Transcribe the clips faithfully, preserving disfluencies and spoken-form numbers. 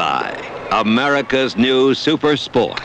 Jai-Alai, America's new super sport.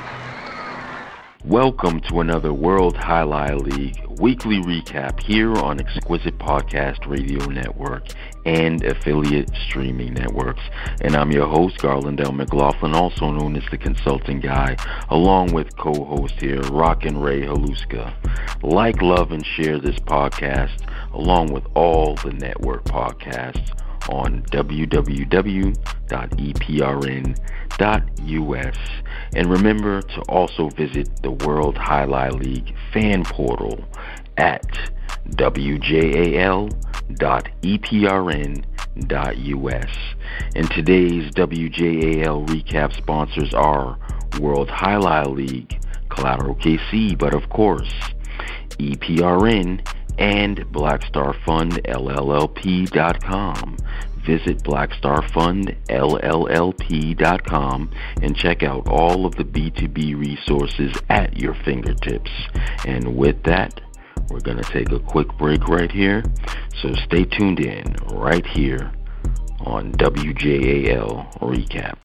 Welcome to another World Jai-Alai League weekly recap here on Exquisite Podcast Radio Network and affiliate streaming networks. And I'm your host, Garland L. McLaughlin, also known as the Consulting Guy, along with co-host here, Rockin' Ray Haluska. Like, love, and share this podcast, along with all the network podcasts on w w w dot e p r n dot u s. And remember to also visit the World Jai-Alai League fan portal at w j a l dot e p r n dot u s. And today's W J A L recap sponsors are World Jai-Alai League, Collateral K C, but of course, E P R N, and Black Star Fund L L L P dot com. Visit black star fund L L L P dot com and check out all of the B two B resources at your fingertips. And with that, we're going to take a quick break right here. So stay tuned in right here on W J A L Recap.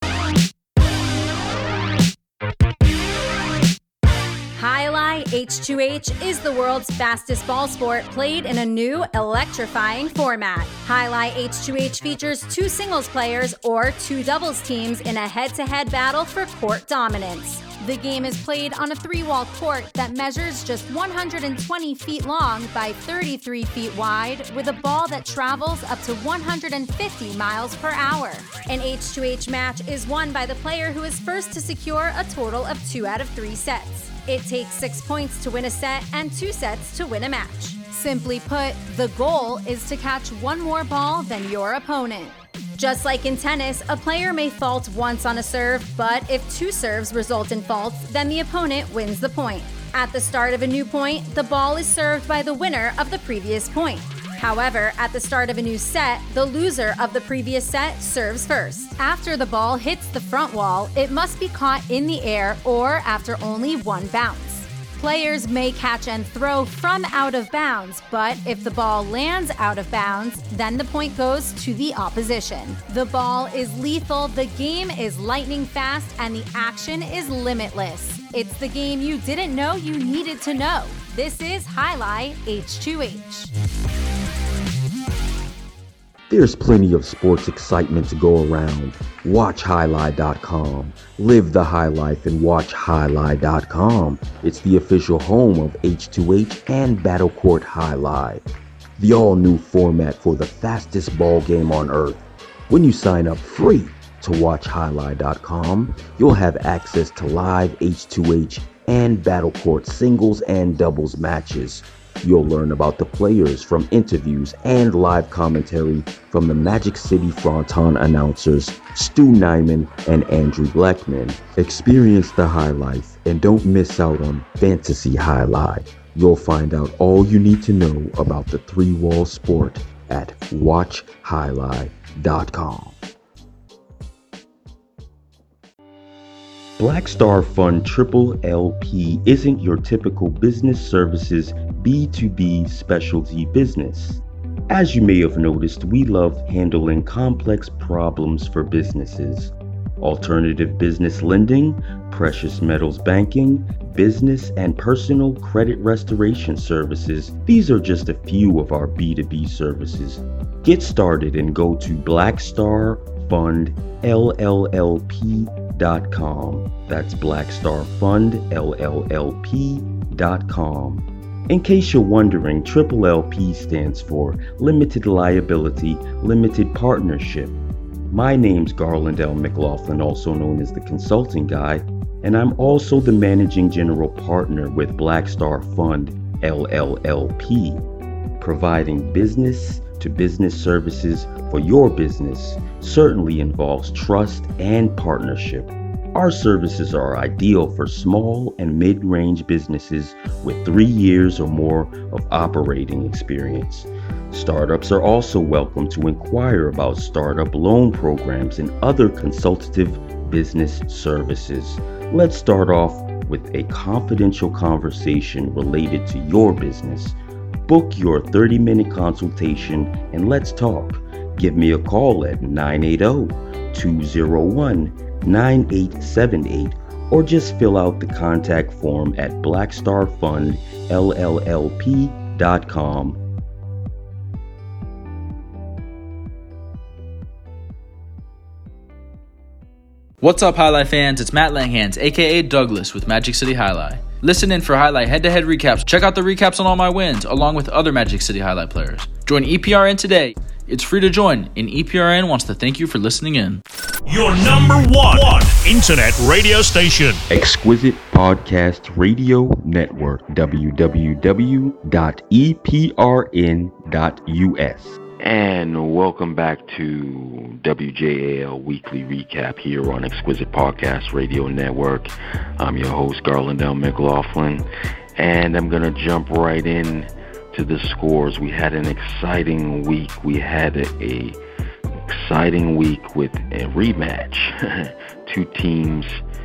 Jai-Alai H two H is the world's fastest ball sport played in a new electrifying format. Jai-Alai H two H features two singles players or two doubles teams in a head-to-head battle for court dominance. The game is played on a three-wall court that measures just one hundred twenty feet long by thirty-three feet wide, with a ball that travels up to one hundred fifty miles per hour. An H two H match is won by the player who is first to secure a total of two out of three sets. It takes six points to win a set and two sets to win a match. Simply put, the goal is to catch one more ball than your opponent. Just like in tennis, a player may fault once on a serve, but if two serves result in faults, then the opponent wins the point. At the start of a new point, the ball is served by the winner of the previous point. However, at the start of a new set, the loser of the previous set serves first. After the ball hits the front wall, it must be caught in the air or after only one bounce. Players may catch and throw from out of bounds, but if the ball lands out of bounds, then the point goes to the opposition. The ball is lethal, the game is lightning fast, and the action is limitless. It's the game you didn't know you needed to know. This is Jai-Alai H two H. There's plenty of sports excitement to go around. Watch Jai-Alai dot com. Live the high life and watch Jai-Alai dot com. It's the official home of H two H and Battle Court Jai-Alai, the all-new format for the fastest ball game on earth. When you sign up free to watch Jai-Alai dot com, you'll have access to live H two H and Battle Court singles and doubles matches. You'll learn about the players from interviews and live commentary from the Magic City Fronton announcers Stu Nyman and Andrew Blackman. Experience the high life and don't miss out on Fantasy Jai-Alai. You'll find out all you need to know about the three-wall sport at watch Jai-Alai dot com. Black Star Fund Triple L P isn't your typical business services B two B specialty business. As you may have noticed, we love handling complex problems for businesses. Alternative business lending, precious metals banking, business and personal credit restoration services. These are just a few of our B two B services. Get started and go to black star fund L L L P dot com. That's black star fund L L L P dot com. In case you're wondering, Triple L P stands for Limited Liability, Limited Partnership. My name's Garland L. McLaughlin, also known as the Consulting Guy, and I'm also the Managing General Partner with Black Star Fund L L L P, providing business to business services for your business certainly involves trust and partnership. Our services are ideal for small and mid-range businesses with three years or more of operating experience. Startups are also welcome to inquire about startup loan programs and other consultative business services. Let's start off with a confidential conversation related to your business. Book your thirty-minute consultation and let's talk. Give me a call at nine eight zero, two zero one, nine eight seven eight or just fill out the contact form at blackstar fund l l l p dot com. What's up, Highlight fans? It's Matt Langhans, aka Douglas, with Magic City Highlight. Listen in for Highlight head-to-head recaps. Check out the recaps on all my wins, along with other Magic City Highlight players. Join E P R N today. It's free to join, and E P R N wants to thank you for listening in. Your number one, one internet radio station. Exquisite Podcast Radio Network, w w w dot e p r n dot u s. And welcome back to W J A L Weekly Recap here on Exquisite Podcast Radio Network. I'm your host, Garland L. McLaughlin, and I'm going to jump right in to the scores. We had an exciting week. We had a, a exciting week with a rematch. Two teams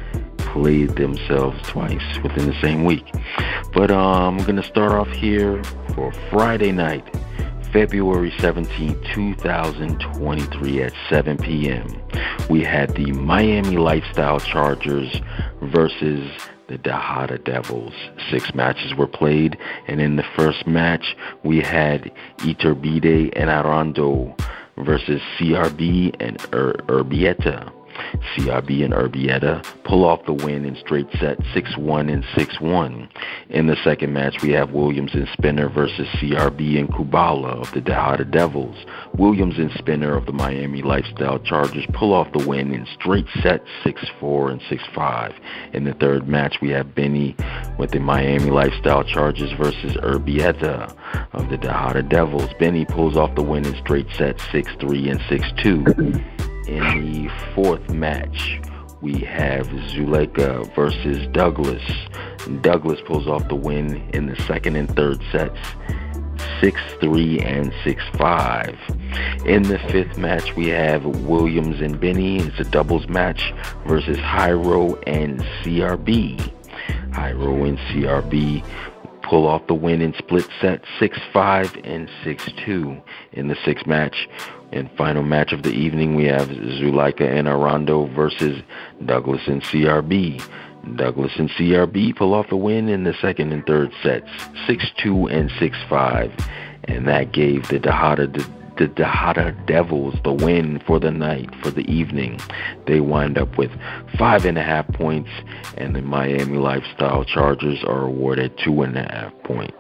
played themselves twice within the same week. But um, I'm going to start off here for Friday night, February seventeenth, twenty twenty-three at seven p.m. We had the Miami Lifestyle Chargers versus the Tejada Devils. Six matches were played, and in the first match, we had Iturbide and Arando versus C R B and Ur- Urbieta. C R B and Urbieta pull off the win in straight sets six one and six one. In the second match, we have Williams and Spinner versus C R B and Kubala of the Tejada Devils. Williams and Spinner of the Miami Lifestyle Chargers pull off the win in straight sets six four and six five. In the third match, we have Benny with the Miami Lifestyle Chargers versus Urbieta of the Tejada Devils. Benny pulls off the win in straight sets six three and six two. In the fourth match, we have Zuleika versus Douglas. Douglas pulls off the win in the second and third sets, six three and six five. In the fifth match, we have Williams and Benny. It's a doubles match versus Hyro and C R B. Hyro and C R B pull off the win in split sets six five and six two. In the sixth match and final match of the evening, we have Zuleika and Arando versus Douglas and C R B. Douglas and C R B pull off the win in the second and third sets six two and six five, and that gave the Tejada the Tejada Devils the win for the night, for the evening. They wind up with five and a half points, and the Miami Lifestyle Chargers are awarded two and a half points.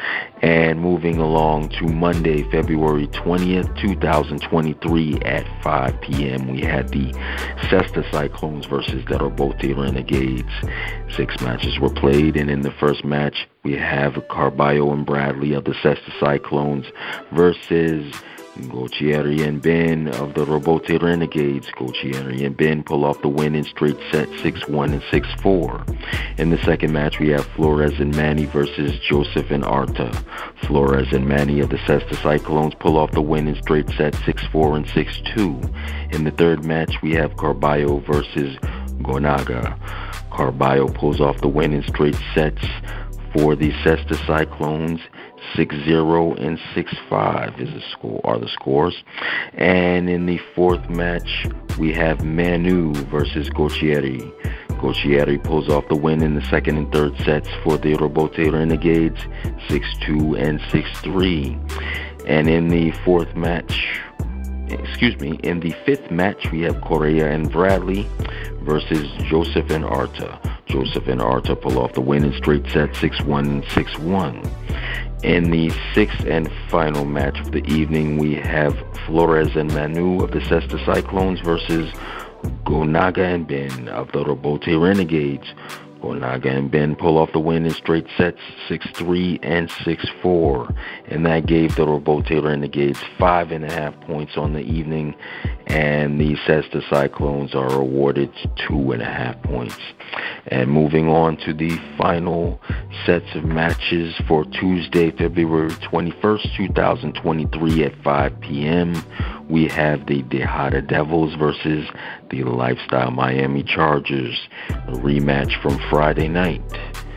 And moving along to Monday, February twentieth, twenty twenty-three at five p.m., we had the Cesta Cyclones versus the Robote Renegades. Six matches were played, and in the first match, we have Carballo and Bradley of the Cesta Cyclones versus Gautieri and Ben of the Robote Renegades. Gautieri and Ben pull off the win in straight sets six one and six four. In the second match, we have Flores and Manny versus Joseph and Arta. Flores and Manny of the Cesta Cyclones pull off the win in straight sets six four and six two. In the third match, we have Carballo versus Gonaga. Carballo pulls off the win in straight sets for the Cesta Cyclones. six zero and six five is the score, are the scores. And in the fourth match, we have Manu versus Gautieri. Gautieri pulls off the win in the second and third sets for the Robote Renegades, six two and six three. And in the fourth match, excuse me, in the fifth match, we have Correa and Bradley versus Joseph and Arta. Joseph and Arta pull off the win in straight sets six one and six one. In the sixth and final match of the evening, we have Flores and Manu of the Cesta Cyclones versus Gonaga and Ben of the Robote Renegades. Gonaga and Ben pull off the win in straight sets six three and six four, and that gave the Robote Renegades five and a half points on the evening, and the Cesta Cyclones are awarded two and a half points. And moving on to the final sets of matches for Tuesday, February twenty-first, twenty twenty-three at five p.m., we have the Tejada Devils versus the Lifestyle Miami Chargers, a rematch from Friday night.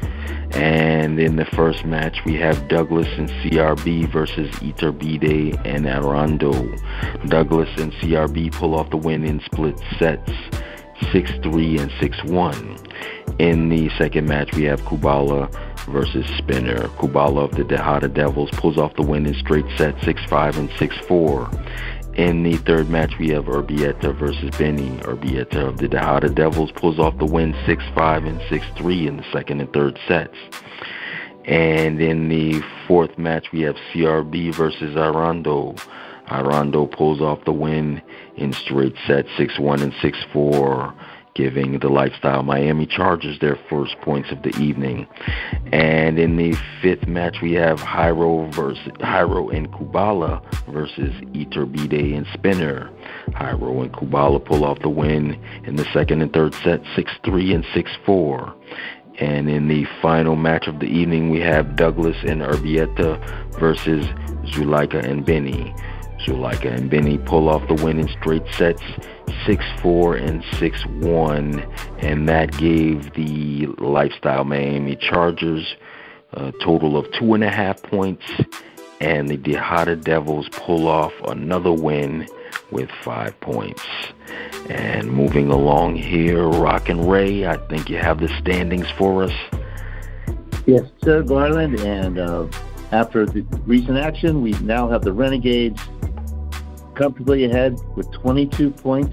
And in the first match, we have Douglas and C R B versus Iturbide and Arando. Douglas and C R B pull off the win in split sets, six three and six one. In the second match, we have Kubala versus Spinner. Kubala of the Tejada Devils pulls off the win in straight sets, six five and six four. In the third match, we have Urbieta versus Benny. Urbieta of the Tejada Devils pulls off the win six five and six three in the second and third sets. And in the fourth match, we have C R B versus Arando. Arando pulls off the win in straight sets, six one and six four, giving the Lifestyle Miami Chargers their first points of the evening. And in the fifth match, we have Jairo versus Jairo and Kubala versus Iturbide and Spinner. Jairo and Kubala pull off the win in the second and third set, six three and six four. And in the final match of the evening, we have Douglas and Urbieta versus Zulaika and Benny. Zulaika and Benny pull off the win in straight sets, six four and six one, and that gave the Lifestyle Miami Chargers a total of two and a half points, and the Tejada Devils pull off another win with five points. And moving along here, Rock and Ray, I think you have the standings for us. Yes, sir, Garland, and uh, after the recent action, we now have the Renegades comfortably ahead with twenty-two points.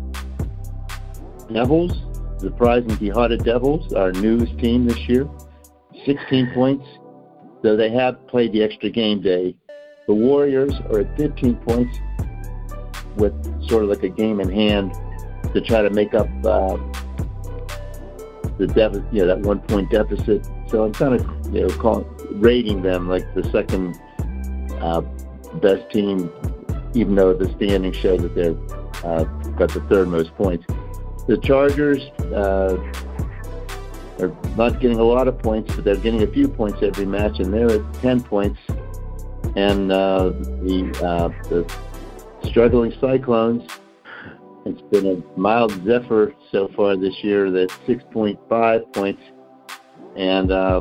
Devils, the Surprising Tejada Devils, our newest team this year, sixteen points, though they have played the extra game day. The Warriors are at fifteen points with sort of like a game in hand to try to make up uh, the deficit, you know, that one point deficit. So I'm kind of, you know, call, rating them like the second uh, best team, even though the standings show that they're uh, got the third most points. The Chargers uh, are not getting a lot of points, but they're getting a few points every match, and they're at ten points. And uh, the uh, the struggling Cyclones, it's been a mild zephyr so far this year. That's six point five points, and uh,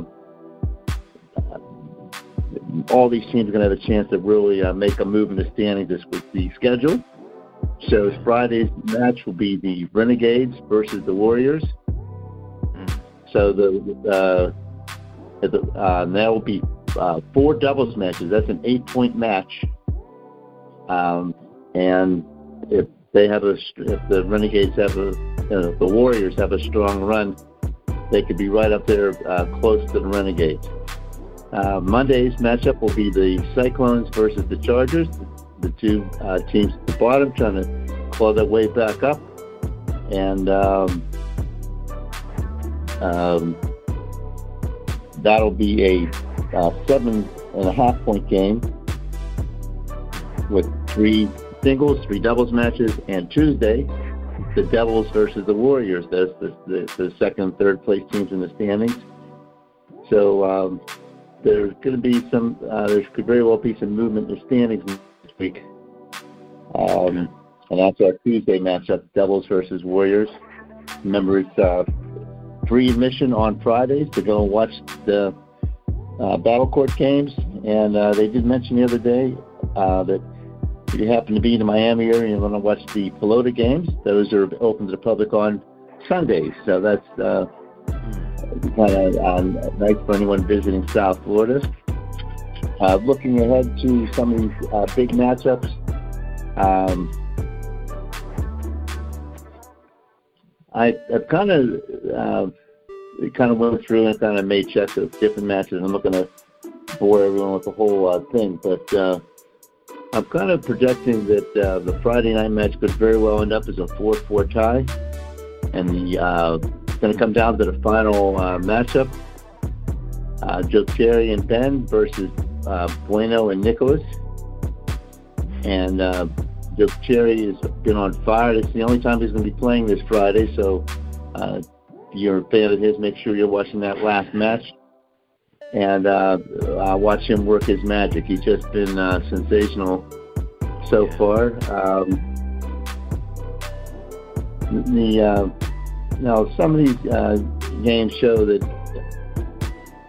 all these teams are going to have a chance to really uh, make a move in the standings this week. The schedule shows Friday's match will be the Renegades versus the Warriors. So the uh, the uh, that will be uh, four doubles matches. That's an eight-point match. Um, and if they have a, if the Renegades have a, you know, the Warriors have a strong run, they could be right up there, uh, close to the Renegades. Uh, Monday's matchup will be the Cyclones versus the Chargers, the two uh, teams at the bottom trying to claw their way back up. And um, um, that'll be a uh, seven and a half point game with three singles, three doubles matches. And Tuesday, the Devils versus the Warriors. That's the, the, the second and third place teams in the standings. So um, there's going to be some, uh, there could very well be some movement in the standings this week. Um, and that's our Tuesday matchup, Devils versus Warriors. Remember, it's uh, free admission on Fridays to go and watch the uh, Battle Court games. And uh, they did mention the other day uh, that if you happen to be in the Miami area and you want to watch the Pelota games, those are open to the public on Sundays. So that's uh, kind of um, nice for anyone visiting South Florida. Uh, looking ahead to some of these uh, big matchups, um, I, I've kind of uh, kind of went through and kind of made checks of different matches. I'm not going to bore everyone with the whole uh, thing, but uh, I'm kind of projecting that uh, the Friday night match could very well end up as a four four tie, and the uh, it's going to come down to the final uh, matchup: uh, Joe Cherry and Ben versus uh, Bueno and Nicholas. And uh, Joe Cherry has been on fire. It's the only time he's going to be playing this Friday, so uh, if you're a fan of his, make sure you're watching that last match. And uh, uh, watch him work his magic. He's just been uh, sensational so far. Um, the uh, now some of these uh, games show that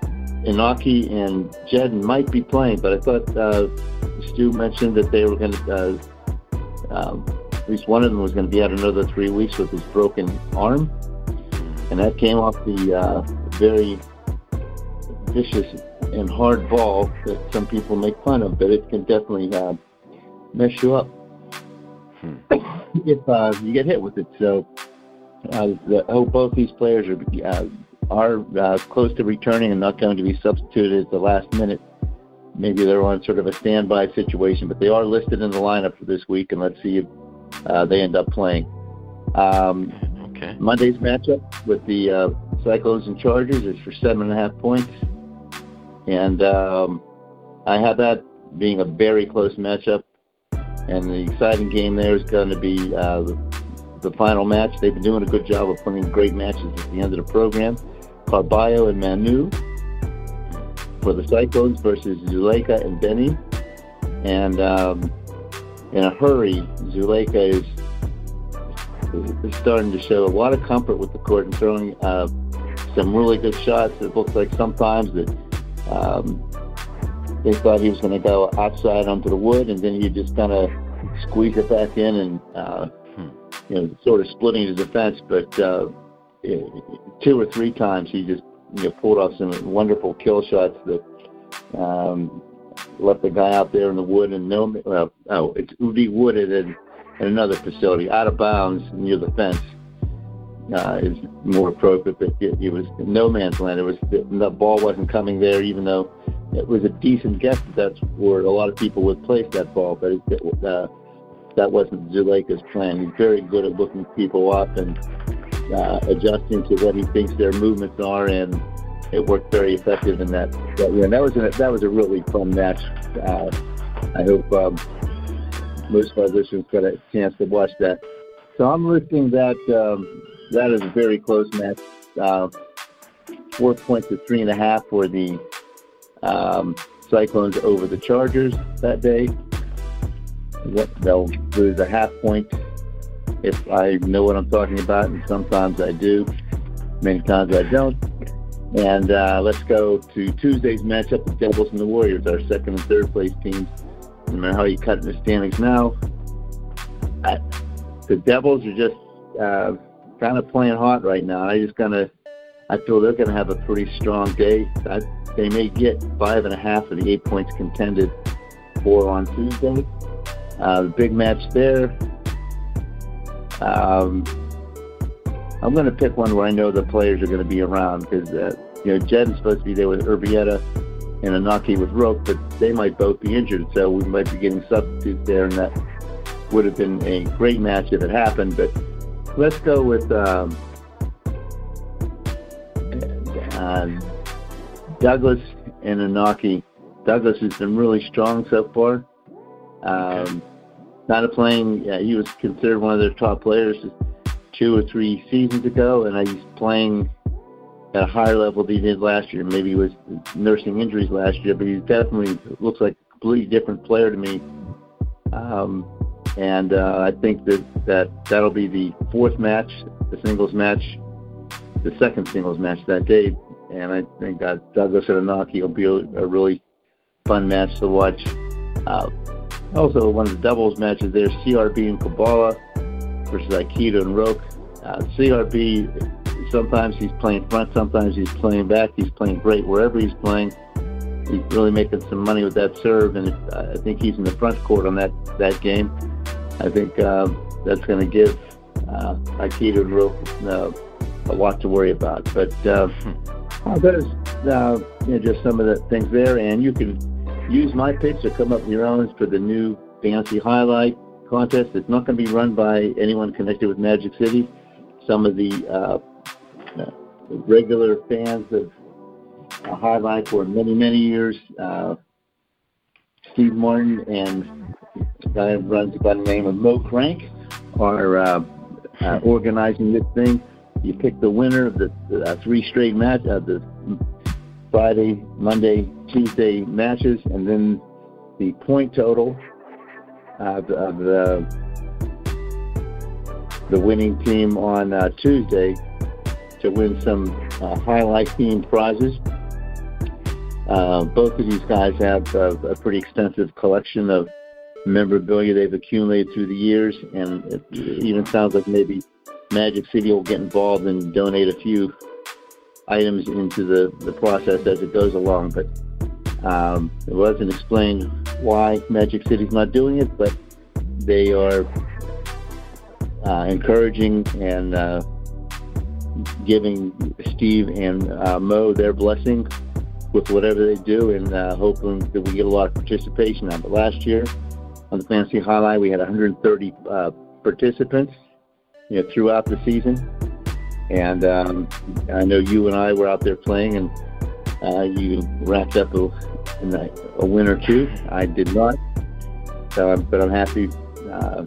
Inaki and Jedden might be playing, but I thought uh, Stu mentioned that they were going to, uh, uh, at least one of them was going to be out another three weeks with his broken arm. And that came off the uh, very vicious and hard ball that some people make fun of, but it can definitely uh, mess you up hmm. if uh, you get hit with it. So uh, I hope both these players are uh, are uh, close to returning and not going to be substituted at the last minute. Maybe they're on sort of a standby situation, but they are listed in the lineup for this week, and let's see if uh, they end up playing. Um, okay. Monday's matchup with the uh, Cyclones and Chargers is for seven and a half points, and um, I have that being a very close matchup. And the exciting game there is going to be uh, the, the final match. They've been doing a good job of playing great matches at the end of the program. Carballo and Manu for the Cyclones versus Zuleika and Benny. And um, in a hurry, Zuleika is, is starting to show a lot of comfort with the court and throwing uh, some really good shots. It looks like sometimes that um, they thought he was going to go outside onto the wood, and then he just kind of squeeze it back in and, uh, hmm. you know, sort of splitting his defense. But uh, two or three times he just, you know, pulled off some wonderful kill shots that um, left the guy out there in the wood. And no, well, oh, it's Udi Wooded in, in another facility, out of bounds near the fence. Uh, is more appropriate, but it, it was no man's land. It was the, the ball wasn't coming there, even though it was a decent guess that that's where a lot of people would place that ball. But it, it, uh, that wasn't Zuleika's plan. He's very good at looking people up and uh, adjusting to what he thinks their movements are, and it worked very effective in that. that yeah, that was a, that was a really fun match. Uh, I hope um, most of our listeners got a chance to watch that. So I'm listing that. Um, That is a very close match. Uh, four points to three and a half for the um, Cyclones over the Chargers that day. They'll lose a half point if I know what I'm talking about, and sometimes I do. Many times I don't. And uh, let's go to Tuesday's matchup, the Devils and the Warriors, our second and third place teams. No matter how you cut in the standings now, I, the Devils are just uh, kind of playing hot right now. I just kind of, I feel they're going to have a pretty strong day. I, they may get five and a half of the eight points contended for on Tuesday. Uh, the big match there. Um, I'm going to pick one where I know the players are going to be around, because uh, you know, Jedden's supposed to be there with Urbieta and Inaki with Roque, but they might both be injured, so we might be getting substitutes there, and that would have been a great match if it happened. But let's go with um, uh, Douglas and Inaki. Douglas has been really strong so far. Um, kind of playing, uh, he was considered one of their top players two or three seasons ago, and he's playing at a higher level than he did last year. Maybe he was nursing injuries last year, but he definitely looks like a completely different player to me. Um, and uh, I think that, that that'll be the fourth match, the singles match, the second singles match that day. And I think uh, Douglas and Inaki will be a, a really fun match to watch. Uh, also, one of the doubles matches there, C R B and Kabbalah versus Aikido and Roque. Uh, C R B, sometimes he's playing front, sometimes he's playing back. He's playing great wherever he's playing. He's really making some money with that serve, and if, uh, I think he's in the front court on that, that game. I think uh, that's going to give uh, Aikido and Roque uh, a lot to worry about. But uh, there's uh, you know, just some of the things there, and you can use my picks or come up with your own for the new Fantasy Highlight contest. It's not going to be run by anyone connected with Magic City. Some of the uh, uh, regular fans of uh, Highlight for many, many years, uh, Steve Martin and a guy who runs by the name of Mo Crank, are uh, uh, organizing this thing. You pick the winner of the uh, three straight match of uh, the Friday, Monday, Tuesday matches, and then the point total of, of the the winning team on uh, Tuesday to win some uh, highlight themed prizes. Uh, both of these guys have a, a pretty extensive collection of memorabilia they've accumulated through the years, and it even sounds like maybe Magic City will get involved and donate a few items into the, the process as it goes along. But um, it wasn't explained why Magic City's not doing it, but they are uh, encouraging and uh, giving Steve and uh, Mo their blessing with whatever they do, and uh, hoping that we get a lot of participation on it. But last year on the Fantasy Highlight, we had one hundred thirty uh, participants, you know, throughout the season. And um, I know you and I were out there playing, and uh, you racked up a, a win or two. I did not, so, but I'm happy. Uh,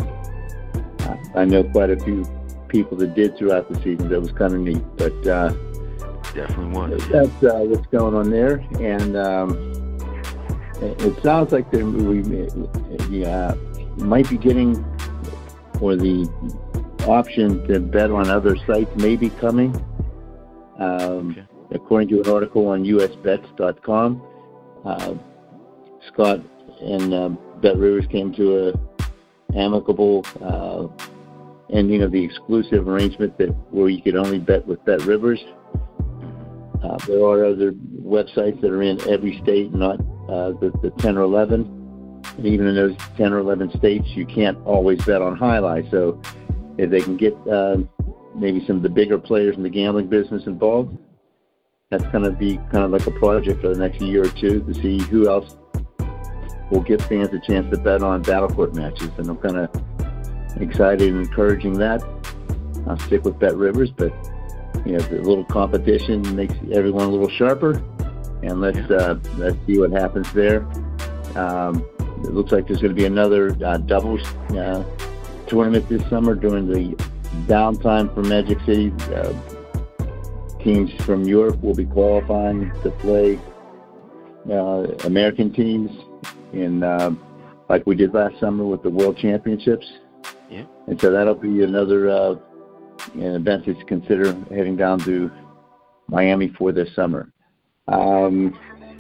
I know quite a few people that did throughout the season. That was kind of neat. But uh, definitely was. That's uh, what's going on there, and um, it, it sounds like we, we uh, might be getting, or the option to bet on other sites may be coming. Um, okay. According to an article on U S bets dot com, uh, Scott and uh, Bet Rivers came to a amicable uh, ending of the exclusive arrangement that where you could only bet with Bet Rivers. Uh, there are other websites that are in every state, not uh, the, the ten or eleven. And even in those ten or eleven states, you can't always bet on highlight. So if they can get uh, maybe some of the bigger players in the gambling business involved, that's going to be kind of like a project for the next year or two to see who else will give fans a chance to bet on Battle Court matches. And I'm kind of excited and encouraging that. I'll stick with Bet Rivers, but you know, the little competition makes everyone a little sharper, and let's uh, let's see what happens there. Um, it looks like there's going to be another uh, doubles uh, tournament this summer during the downtime for Magic City. Uh, teams from Europe will be qualifying to play uh, American teams in uh, like we did last summer with the World Championships. Yeah. And so that'll be another uh, an event to consider heading down to Miami for this summer. Um,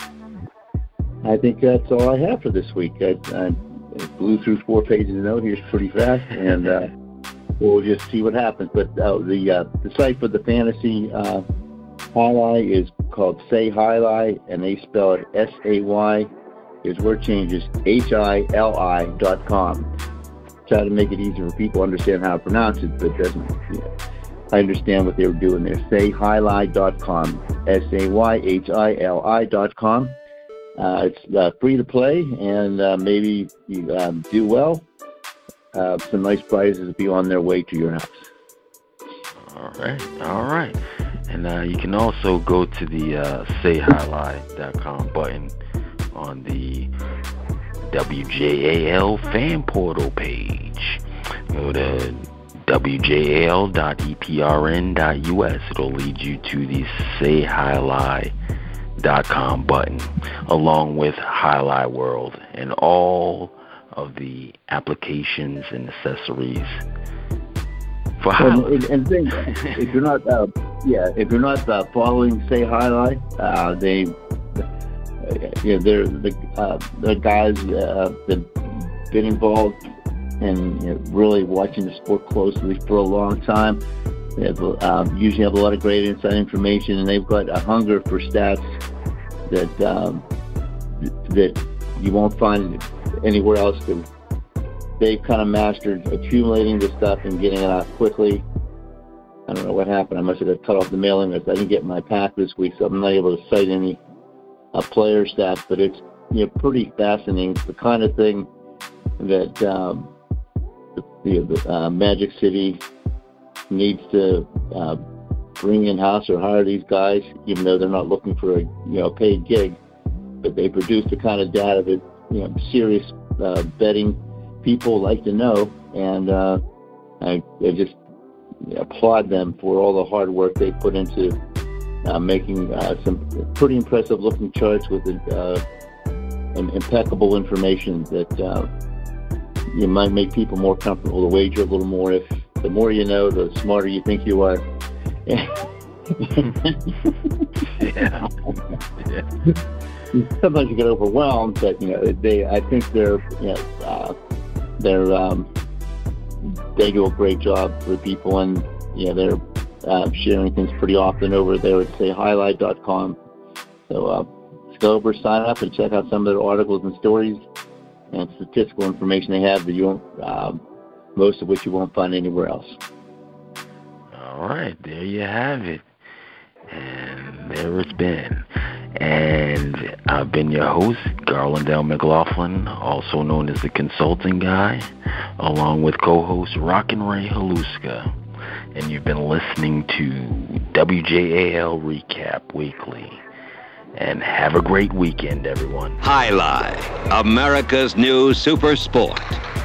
I think that's all I have for this week. I, I blew through four pages of note here pretty fast, and uh, we'll just see what happens. But uh, the uh, the site for the fantasy uh, highlight is called Say Highlight, and they spell it S A Y. His word change is H I L I dot com. Try to make it easier for people to understand how to pronounce it, but it doesn't. You know, I understand what they were doing there. Say Highlight dot com. S A Y H I L I dot com. Uh, it's uh, free to play, and uh, maybe you um, do well. Uh, some nice prizes will be on their way to your house. All right, all right. And uh, you can also go to the uh, say highlight dot com button on the W J A L fan portal page. Go to W J A L dot E P R N dot U S. It'll lead you to the say highlight dot com button, along with Highlight World and all of the applications and accessories for highlight. And, and think, if you're not, uh, yeah, if you're not uh, following Say Highlight, uh, they, uh, yeah, they're the uh, the guys uh, that've been involved and you know, really watching the sport closely for a long time. They have, uh, usually have a lot of great inside information, and they've got a hunger for stats that um, that you won't find anywhere else. To, they've kind of mastered accumulating the stuff and getting it out quickly. I don't know what happened. I must have got cut off the mailing list. I didn't get my pack this week, so I'm not able to cite any uh, player stats. But it's you know pretty fascinating. It's the kind of thing that um, the, the uh, Magic City needs to uh, bring in-house or hire these guys, even though they're not looking for a you know paid gig. But they produce the kind of data that you know serious uh, betting people like to know, and uh, I, I just applaud them for all the hard work they put into uh, making uh, some pretty impressive-looking charts with uh, impeccable information that uh, you might make people more comfortable to wager a little more. If the more you know, the smarter you think you are. yeah. yeah. sometimes you get overwhelmed, but, you know, they, I think they're, you know, uh, they're, um, they do a great job for people, and, you know, they're uh, sharing things pretty often over there at say highlight dot com. So uh, let's go over, sign up, and check out some of their articles and stories and statistical information they have that you won't, uh, most of which you won't find anywhere else. All right, there you have it. And there it's been. And I've been your host, Garland L. McLaughlin, also known as the Consulting Guy, along with co-host Rockin' Ray Haluska. And you've been listening to W J A L Recap Weekly. And have a great weekend, everyone. Highlight, America's new super sport.